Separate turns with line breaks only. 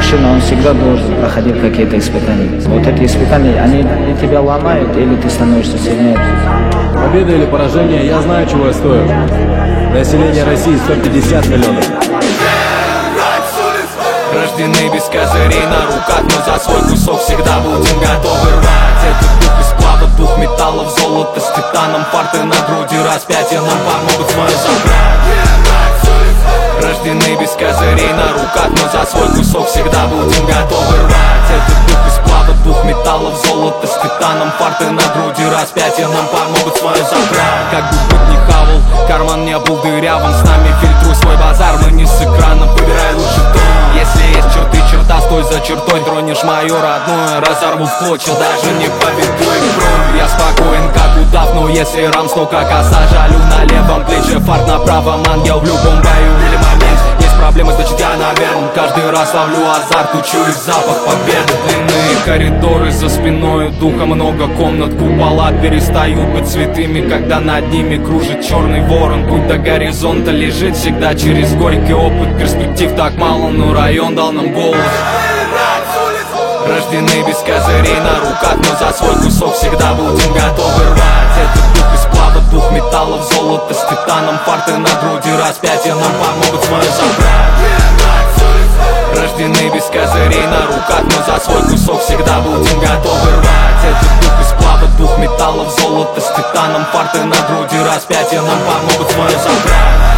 мужчина, он всегда должен проходить какие-то испытания. Вот эти испытания, они тебя ломают, или ты становишься сильнее?
Победа или поражение, я знаю, чего я стою. Население России 150 миллионов.
Рождены без козырей на руках, но за свой кусок всегда будем готовы рвать. Этот дух из сплава, дух металлов, золото с титаном, фарты на груди, распятия нам помогут свое забрать. Рождены без козырей на руках, но за свой кусок всегда будем готовы рвать. Этот дух из сплава, дух металлов, золото с титаном, фарты на груди, распятия нам помогут свое забрать. Как бы быть не хавал, карман не был дырявым, с нами фильтруй свой базар, но не с экрана, выбирай лучше то. Если есть черты, черта, стой за чертой, тронешь мое родное, разорву в клочья, даже не поведуй кровь. Я спокоен, как удав, но если рамс, то как оса, жалю на левом плече, фарт на правом, ангел в любом бою или момент. Есть проблемы, значит я наверное, каждый раз ловлю азарт, учусь запах победы. Длинные коридоры за спиной, духа много комнат, купола перестают быть святыми, когда над ними кружит черный ворон. Путь до горизонта лежит всегда через горький опыт, перспектив так мало, но район дал нам голос. Рождены без козырей на руках, но за свой кусок всегда будем готовы рвать. Этот дух из сплава, дух металлов, золото с титаном, фарты на груди, распятия нам помогут свое забрать. Рождены без козырей на руках, но за свой кусок всегда будем готовы рвать. Этот дух из сплава, дух металлов, золото с титаном, фарты на груди, распятия нам помогут свое забрать.